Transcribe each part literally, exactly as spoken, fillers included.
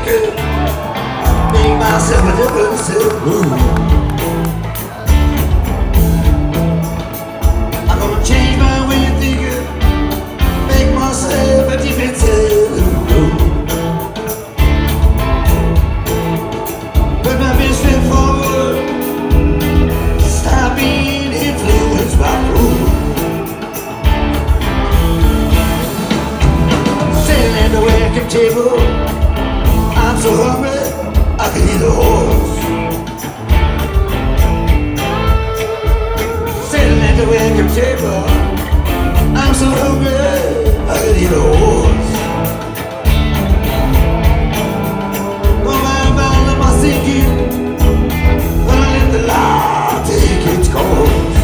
thinking, make myself a difference. Ooh. I'm gonna change my way of thinking, make myself a difference. Ooh. Put my best foot forward, stop being influenced by food. Sitting at the welcome table, I'm so hungry I can eat a horse. Sitting at the welcome table, I'm so hungry I can eat a horse. No matter about my thinking, when I let the law take its course.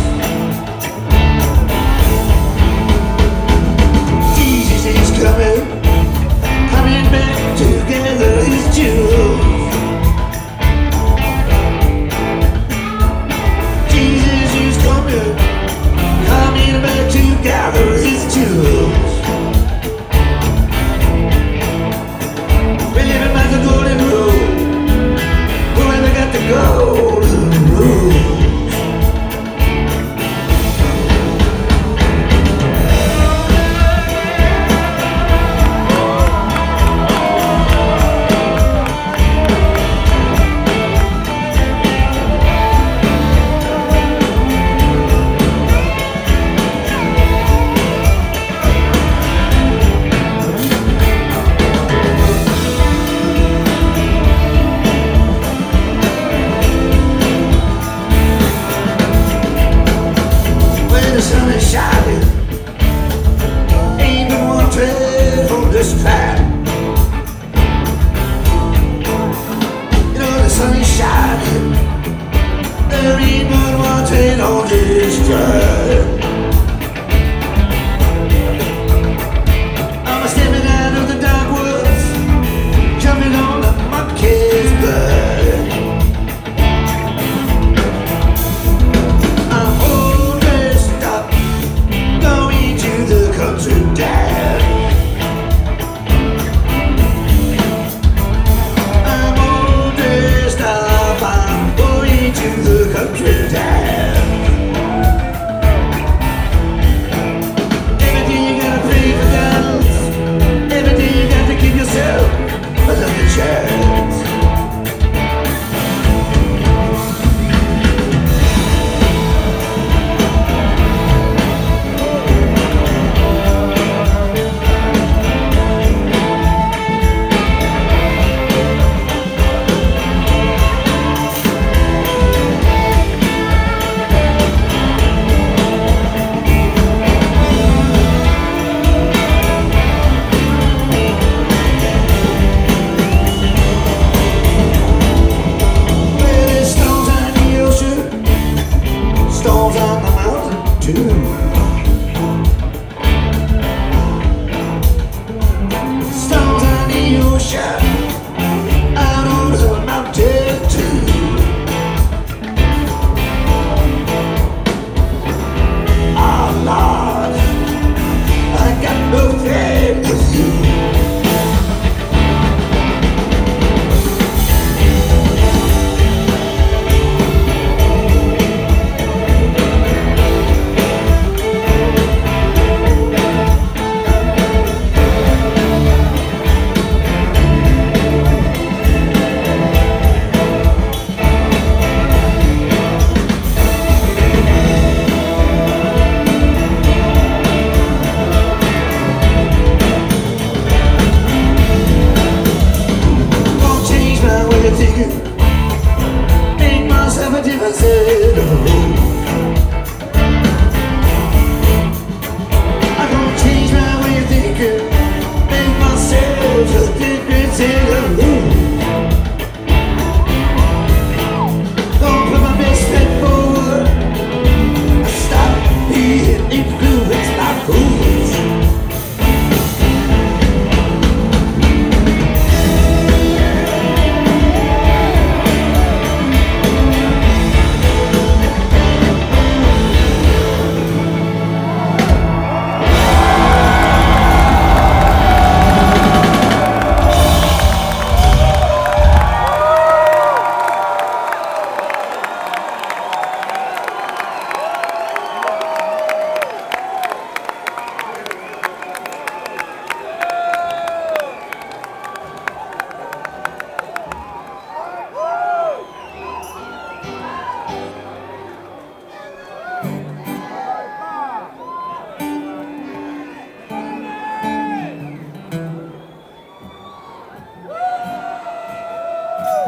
Jesus is coming, coming back to gather his jewels. Jesus is coming, coming back to gather his jewels. We're living by the golden rule, whoever got the golden rule. The sun is shining, ain't but one trail on this track. You know the sun is shining, there ain't but one trail on this track. I'm stepping out of the dark woods, jumping on the monkey's back. Storms on the mountain too. Storms on the ocean, out on the mountain too. Oh Lord, I got no faith with you. Thinking